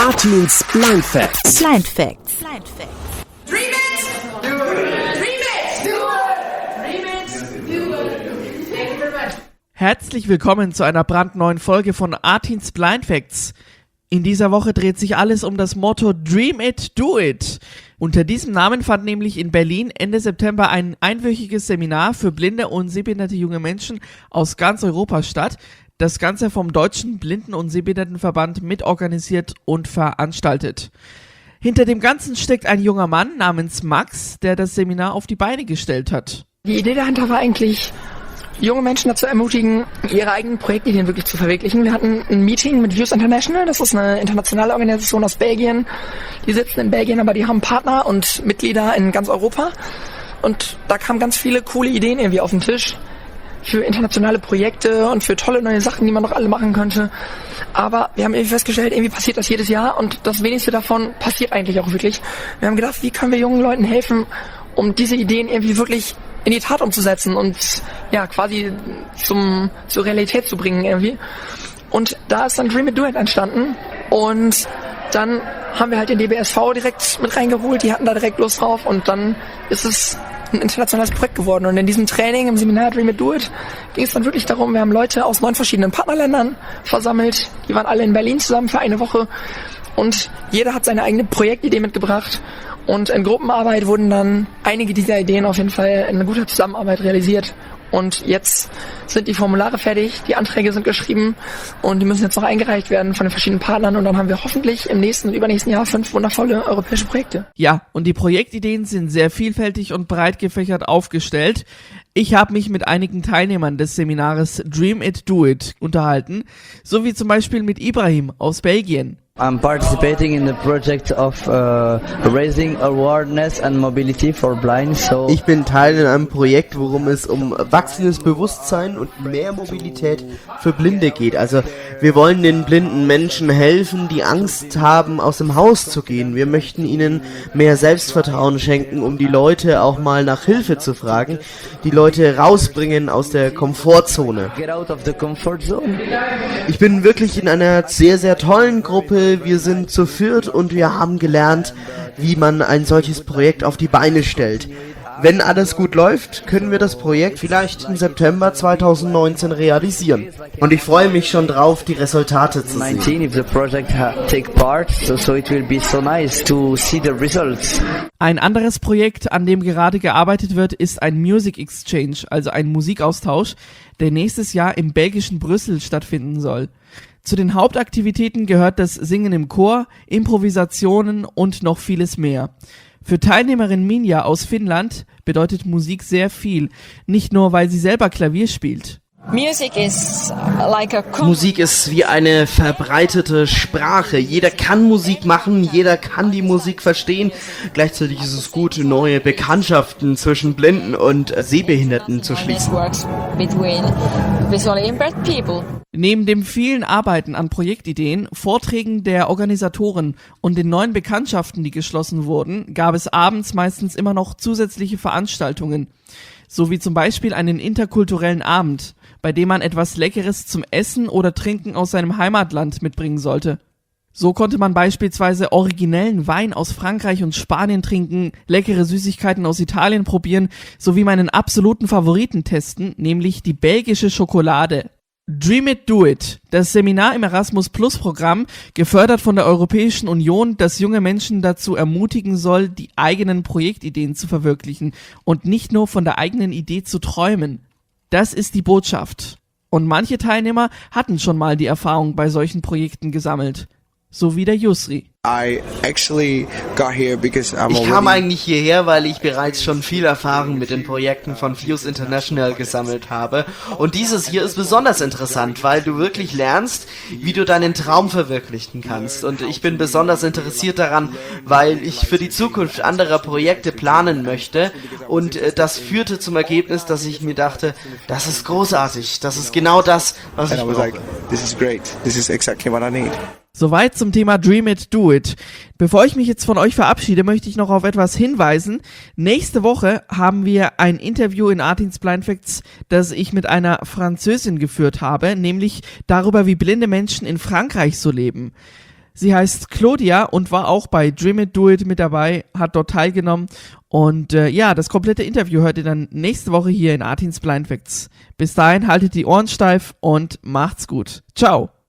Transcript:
Artins Blind Facts. Blind Facts. Dream it! Do it! Dream it! Do it! Dream it! Do it! Thank you very much. Herzlich willkommen zu einer brandneuen Folge von Artins Blind Facts. In dieser Woche dreht sich alles um das Motto Dream it, do it. Unter diesem Namen fand nämlich in Berlin Ende September ein einwöchiges Seminar für blinde und sehbehinderte junge Menschen aus ganz Europa statt. Das Ganze vom Deutschen Blinden- und Sehbehindertenverband mitorganisiert und veranstaltet. Hinter dem Ganzen steckt ein junger Mann namens Max, der das Seminar auf die Beine gestellt hat. Die Idee dahinter war eigentlich, junge Menschen dazu ermutigen, ihre eigenen Projektideen wirklich zu verwirklichen. Wir hatten ein Meeting mit Views International, das ist eine internationale Organisation aus Belgien. Die sitzen in Belgien, aber die haben Partner und Mitglieder in ganz Europa. Und da kamen ganz viele coole Ideen irgendwie auf den Tisch für internationale Projekte und für tolle neue Sachen, die man noch alle machen könnte. Aber wir haben irgendwie festgestellt, irgendwie passiert das jedes Jahr und das wenigste davon passiert eigentlich auch wirklich. Wir haben gedacht, wie können wir jungen Leuten helfen, um diese Ideen irgendwie wirklich in die Tat umzusetzen und ja, quasi zur Realität zu bringen irgendwie. Und da ist dann Dream It Do It entstanden und dann haben wir halt den DBSV direkt mit reingeholt, die hatten da direkt Lust drauf und dann ist es ein internationales Projekt geworden. Und in diesem Training, im Seminar Dream It Do It, ging es dann wirklich darum, wir haben Leute aus 9 verschiedenen Partnerländern versammelt, die waren alle in Berlin zusammen für eine Woche und jeder hat seine eigene Projektidee mitgebracht. Und in Gruppenarbeit wurden dann einige dieser Ideen auf jeden Fall in guter Zusammenarbeit realisiert. Und jetzt sind die Formulare fertig, die Anträge sind geschrieben und die müssen jetzt noch eingereicht werden von den verschiedenen Partnern. Und dann haben wir hoffentlich im nächsten und übernächsten Jahr 5 wundervolle europäische Projekte. Ja, und die Projektideen sind sehr vielfältig und breit gefächert aufgestellt. Ich habe mich mit einigen Teilnehmern des Seminars Dream It, Do It unterhalten, so wie zum Beispiel mit Ibrahim aus Belgien. I'm participating in the project of raising awareness and mobility for blind. So ich bin Teil in einem Projekt, worum es um wachsendes Bewusstsein und mehr Mobilität für Blinde geht. Also wir wollen den blinden Menschen helfen, die Angst haben, aus dem Haus zu gehen. Wir möchten ihnen mehr Selbstvertrauen schenken, um die Leute auch mal nach Hilfe zu fragen, die Leute rausbringen aus der Komfortzone. Get out of the comfort zone. Ich bin wirklich in einer sehr, sehr tollen Gruppe. Wir sind zu viert und wir haben gelernt, wie man ein solches Projekt auf die Beine stellt. Wenn alles gut läuft, können wir das Projekt vielleicht im September 2019 realisieren. Und ich freue mich schon drauf, die Resultate zu sehen. 19 if the project take part, so it will be so nice to see the results. Ein anderes Projekt, an dem gerade gearbeitet wird, ist ein Music Exchange, also ein Musikaustausch, der nächstes Jahr im belgischen Brüssel stattfinden soll. Zu den Hauptaktivitäten gehört das Singen im Chor, Improvisationen und noch vieles mehr. Für Teilnehmerin Minja aus Finnland bedeutet Musik sehr viel, nicht nur weil sie selber Klavier spielt. Musik ist wie eine verbreitete Sprache. Jeder kann Musik machen, jeder kann die Musik verstehen. Gleichzeitig ist es gut, neue Bekanntschaften zwischen Blinden und Sehbehinderten zu schließen. Neben dem vielen Arbeiten an Projektideen, Vorträgen der Organisatoren und den neuen Bekanntschaften, die geschlossen wurden, gab es abends meistens immer noch zusätzliche Veranstaltungen. So wie zum Beispiel einen interkulturellen Abend, bei dem man etwas Leckeres zum Essen oder Trinken aus seinem Heimatland mitbringen sollte. So konnte man beispielsweise originellen Wein aus Frankreich und Spanien trinken, leckere Süßigkeiten aus Italien probieren, sowie meinen absoluten Favoriten testen, nämlich die belgische Schokolade. Dream It, Do It, das Seminar im Erasmus-Plus-Programm, gefördert von der Europäischen Union, das junge Menschen dazu ermutigen soll, die eigenen Projektideen zu verwirklichen und nicht nur von der eigenen Idee zu träumen. Das ist die Botschaft. Und manche Teilnehmer hatten schon mal die Erfahrung bei solchen Projekten gesammelt. So wie der Yusri. Ich kam eigentlich hierher, weil ich bereits schon viel Erfahrung mit den Projekten von Views International gesammelt habe. Und dieses hier ist besonders interessant, weil du wirklich lernst, wie du deinen Traum verwirklichen kannst. Und ich bin besonders interessiert daran, weil ich für die Zukunft anderer Projekte planen möchte. Und das führte zum Ergebnis, dass ich mir dachte, das ist großartig, das ist genau das, was ich brauche. This is great. This is exactly what I need. Soweit zum Thema Dream It, Do It. Bevor ich mich jetzt von euch verabschiede, möchte ich noch auf etwas hinweisen. Nächste Woche haben wir ein Interview in Artins Blind Facts, das ich mit einer Französin geführt habe, nämlich darüber, wie blinde Menschen in Frankreich so leben. Sie heißt Claudia und war auch bei Dream It, Do It mit dabei, hat dort teilgenommen. Und ja, das komplette Interview hört ihr dann nächste Woche hier in Artins Blind Facts. Bis dahin haltet die Ohren steif und macht's gut. Ciao.